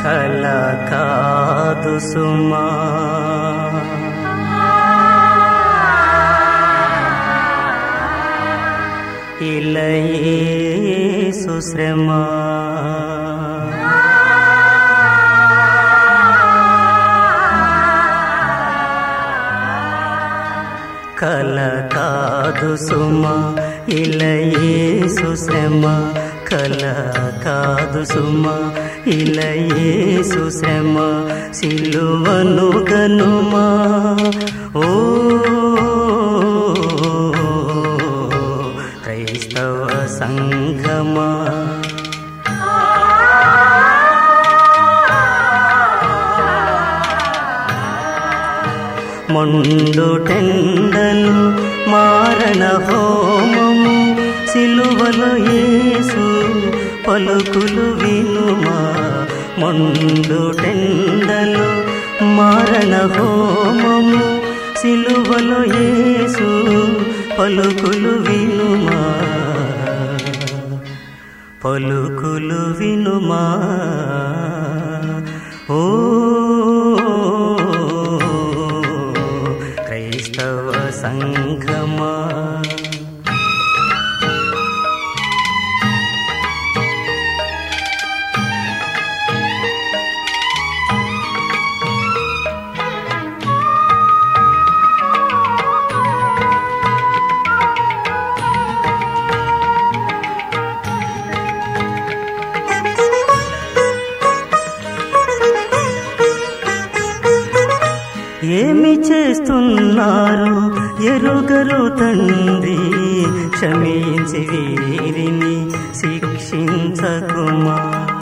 కల కాదు సుమా ఇలయేసు శ్రమ కల కాదు సుమా ఇలయేసు శ్రమ కల కాదు సుమా ఇలయేసు శ్రమ సిలువను గనుమా ఓ క్రైస్తవ సంఘమా మొండుటెండలు మారణ హోమము సిలువలో యేసు పలుకులు వినుమా మొండుటెండలు మారణ హోమము సిలువలో యేసు పలుకులు వినుమా పలుకులు వినుమా ఓ క్రైస్తవ సంఘమా ఏమి చేస్తున్నారు ఎరుగరు తండ్రి క్షమించి వీరిని శిక్షించకుమా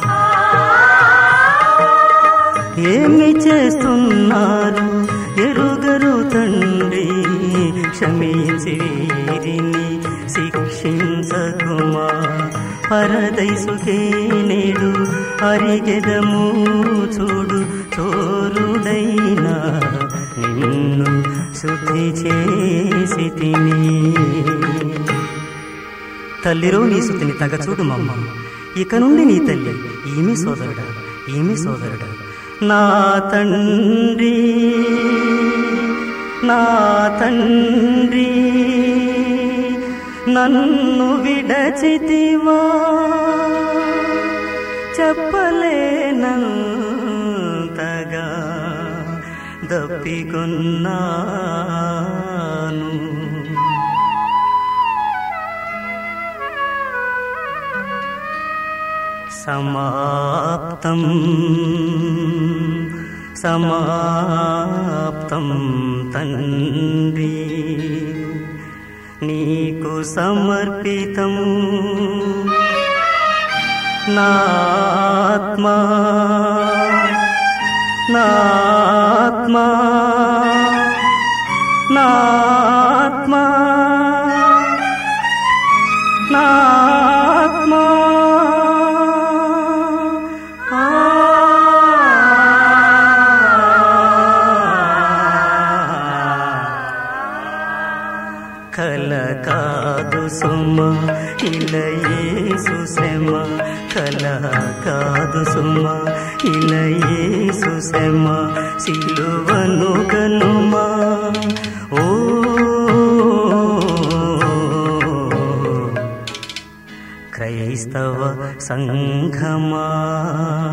ఏమి చేస్తున్నారు ఎరుగరు తండ్రి క్షమించి వీరిని శిక్షించకుమా పరదైసుకే నేడు అరిగెదము చూడు చోరుడైనా నిన్ను శుద్ధి చేసి తిని తల్లిరో నీ శుద్ధిని తగ చూడు మమ్మ ఇక నుండి నీ తల్లి ఏమి సోదరుడా ఏమి సోదరుడా నా తండ్రి నా తండ్రి నన్ను విడచితివా చెప్పలేనంతగా దప్పికొన్నాను సమాప్తం సమాప్తం తండ్రి నీకు సమర్పితం నాత్మా నాత్మా నాత్మా నాత్మా కల కాదు సుమా ఇలయేసు శ్రమ కల కాదు సుమా ఇలయేసు శ్రమ సిలువను గనుమా ఓ క్రైస్తవ సంఘమా